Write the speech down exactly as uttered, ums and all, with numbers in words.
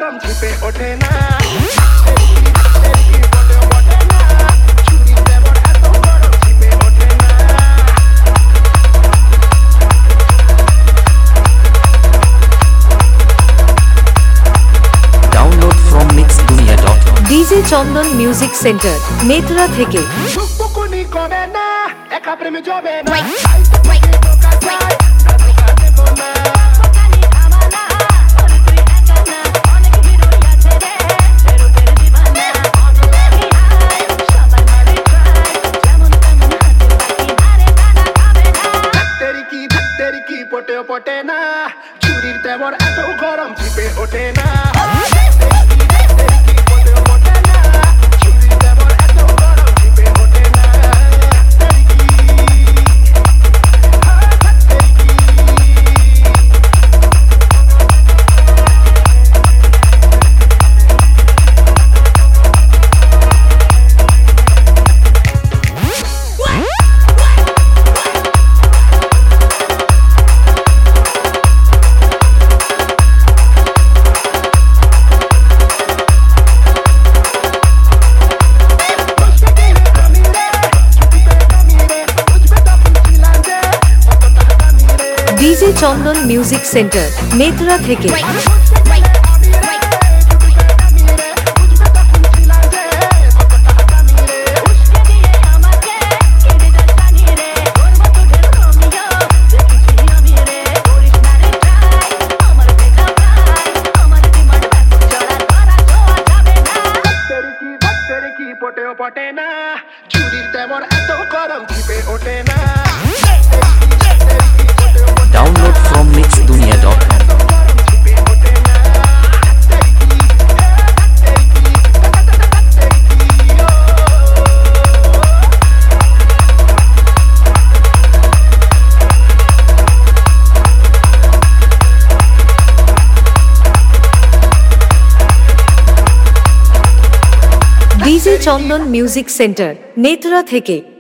গরম ঝিপে ওঠে না DJ Chandan music centre Netra থেকে সুকুনি করে না একা প্রেমে জবে না পটে পটে না চুরির তেমন এত গরম ঝিপে ওঠে না DJ Chandan music centre Netra থেকে পটে পটে না চুরির তেমন এত গরম ঝিপে ওঠে না Download from mix dunia dot com. DJ Chandan music centre Netra থেকে।